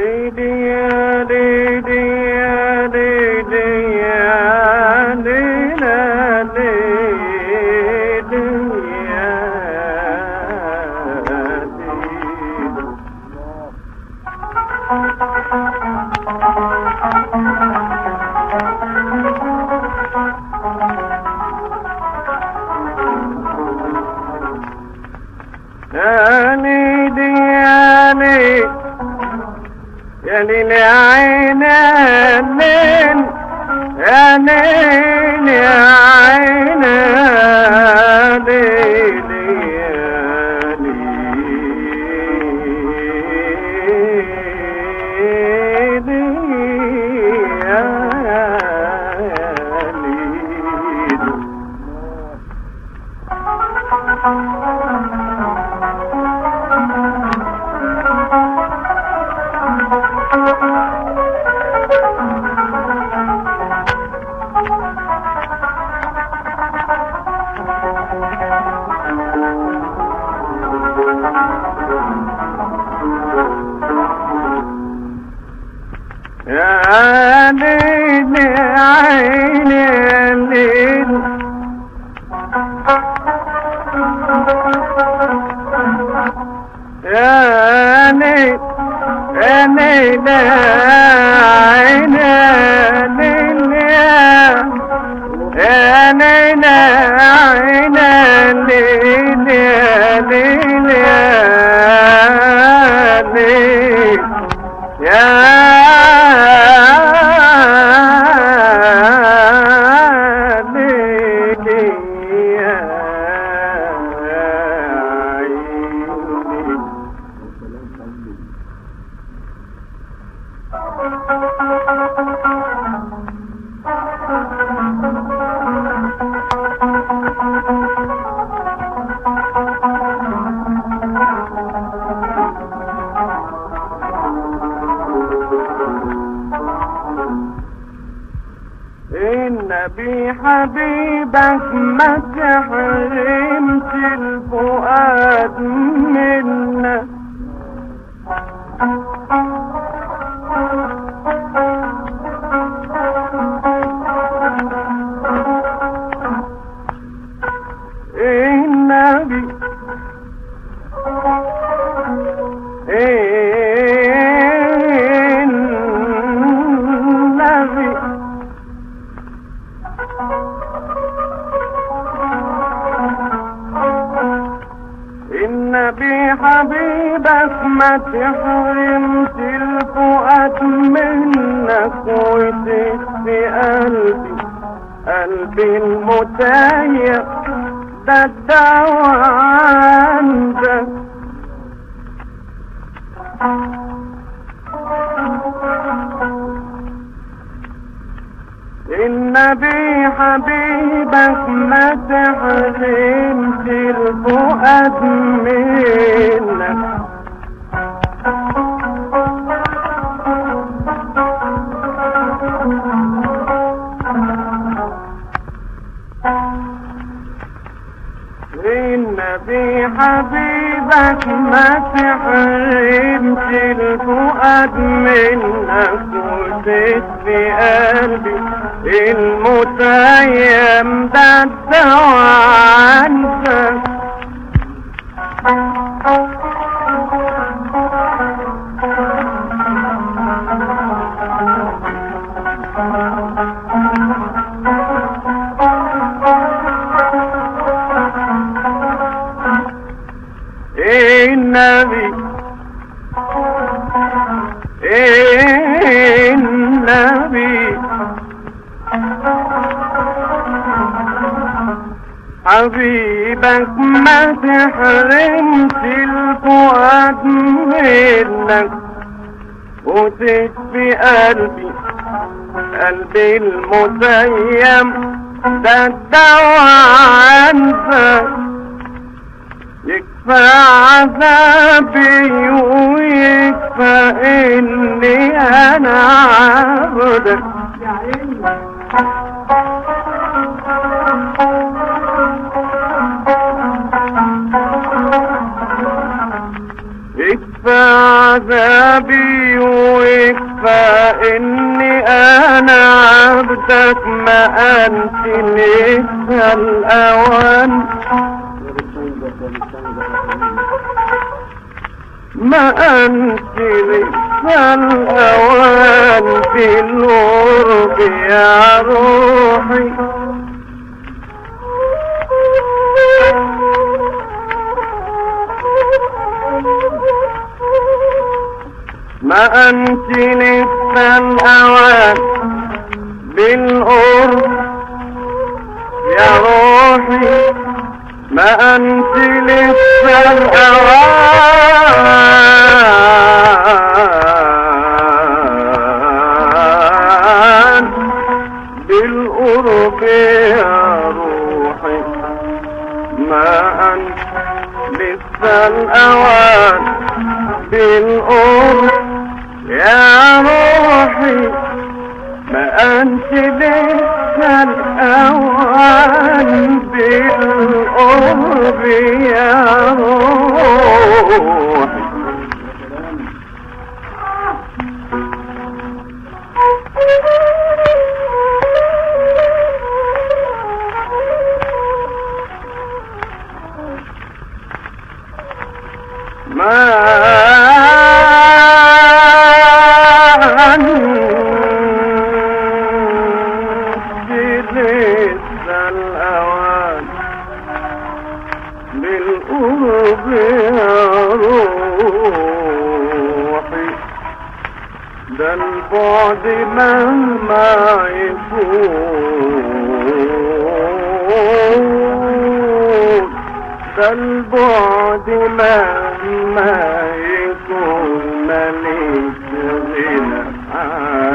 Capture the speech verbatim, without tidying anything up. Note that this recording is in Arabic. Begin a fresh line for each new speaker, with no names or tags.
بحبيبك ما تحرمش الفؤاد منا، النبي حبيبك ما تحرمش الفؤاد منك، وتشفي قلبي قلبي المتيم ده الدواء عندك. النبي حبيبك ما تحرمش الفؤاد منك، النبي حبيبك ما تحرمش الفؤاد منك، وتشفي قلبي المتيم ده الدواء عنك. النبي النبي حبيبك ما تحرمش الفؤاد منك، وتشفي قلبي قلبي المتيم ده الدواء عنك. يكفى عذابي ويكفى اني انا عبدك، يكفى عذابي ويكفى إني أنا عبدك ما أنت لسه الأوان ما أنت لسه الأوان في الغرب يا روحي ما أنت لسه الأوان بالقرب يا روحي ما أنت لسه الأوان بالقرب يا روحي ما أنت لسه الأوان بالقرب يا روحي ما أنت لسه الأوان بالقرب يا روحي ما بالقرب يا روحي ده البعد مهما يكون ده البعد مهما يكون ماليش غنى